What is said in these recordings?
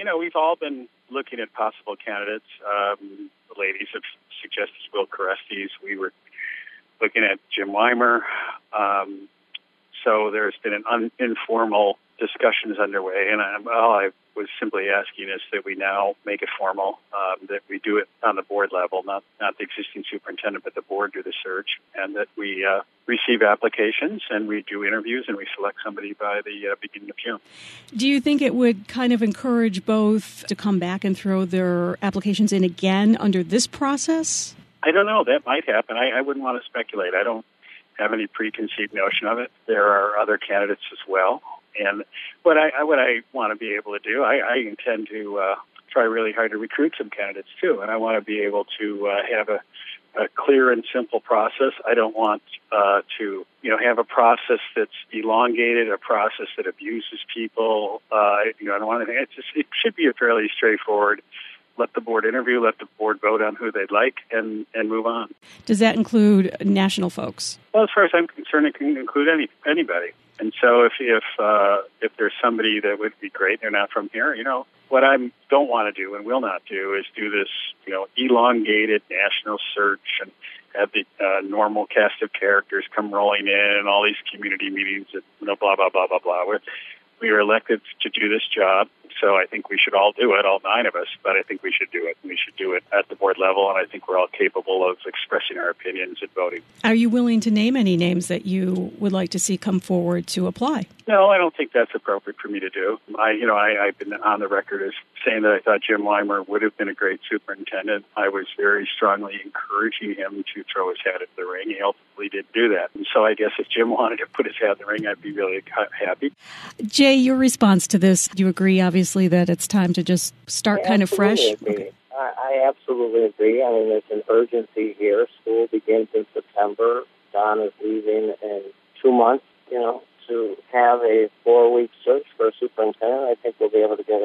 we've all been looking at possible candidates. The ladies have suggested Will Carestes. We were looking at Jim Weimer. So there's been an informal discussions underway, and all I was simply asking is that we now make it formal, that we do it on the board level, not the existing superintendent, but the board do the search, and that we receive applications and we do interviews and we select somebody by the beginning of June. Do you think it would kind of encourage both to come back and throw their applications in again under this process? I don't know. That might happen. I wouldn't want to speculate. I don't have any preconceived notion of it. There are other candidates as well. And what I want to be able to do, I intend to try really hard to recruit some candidates too, and I want to be able to have a clear and simple process. I don't want to have a process that's elongated, a process that abuses people. I don't want anything. It should be a fairly straightforward. Let the board interview, let the board vote on who they'd like, and move on. Does that include national folks? Well, as far as I'm concerned, it can include anybody. And so if there's somebody that would be great, they're not from here, what I don't want to do and will not do is do this, elongated national search and have the normal cast of characters come rolling in and all these community meetings and, blah, blah, blah, blah, blah. We are elected to do this job, so I think we should all do it, all 9 of us, but I think we should do it. We should do it at the board level, and I think we're all capable of expressing our opinions and voting. Are you willing to name any names that you would like to see come forward to apply? No, I don't think that's appropriate for me to do. I've been on the record as saying that I thought Jim Weimer would have been a great superintendent. I was very strongly encouraging him to throw his hat into the ring. He ultimately didn't do that. And so I guess if Jim wanted to put his hat in the ring, I'd be really happy. Jay, your response to this, do you agree, obviously, that it's time to just start kind of fresh? Agree. I absolutely agree. I mean, there's an urgency here. School begins in September. Don is leaving in 2 months, to have a 4-week search for a superintendent. I think we'll be able to get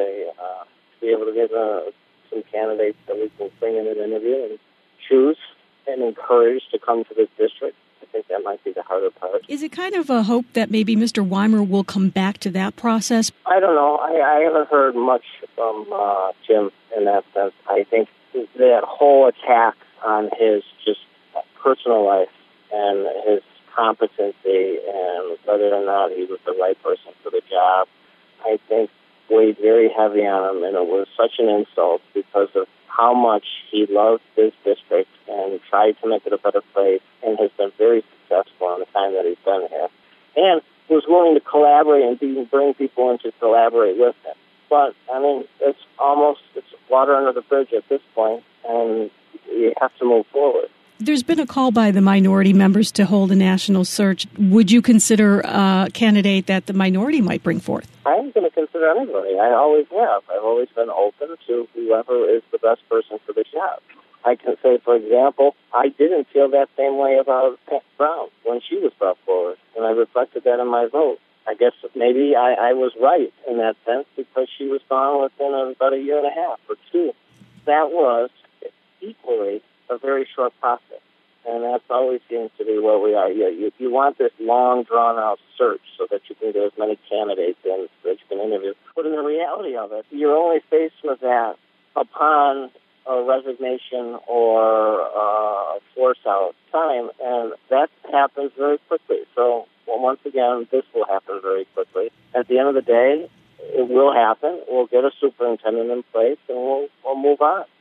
some candidates that we can bring in an interview and choose and encourage to come to this district. I think that might be the harder part. Is it kind of a hope that maybe Mr. Weimer will come back to that process? I don't know. I haven't heard much from Jim in that sense. I think that whole attack on his just personal life and his competency and whether or not he was the right person for the job, I think weighed very heavy on him, and it was such an insult because of how much he loved this district and tried to make it a better place and has been very successful in the time that he's been here. And was willing to collaborate and bring people in to collaborate with him. But, it's water under the bridge at this point, and you have to move forward. There's been a call by the minority members to hold a national search. Would you consider a candidate that the minority might bring forth? I'm going to consider anybody. I always have. I've always been open to whoever is the best person for the job. I can say, for example, I didn't feel that same way about Pat Brown when she was brought forward, and I reflected that in my vote. I guess maybe I was right in that sense because she was gone within about 1.5 years or 2. That was equally a very short process, and that's always seems to be where we are. You want this long, drawn-out search so that you can get as many candidates in so that you can interview. But in the reality of it, you're only faced with that upon a resignation or a force-out time, and that happens very quickly. So, once again, this will happen very quickly. At the end of the day, it will happen. We'll get a superintendent in place, and we'll move on.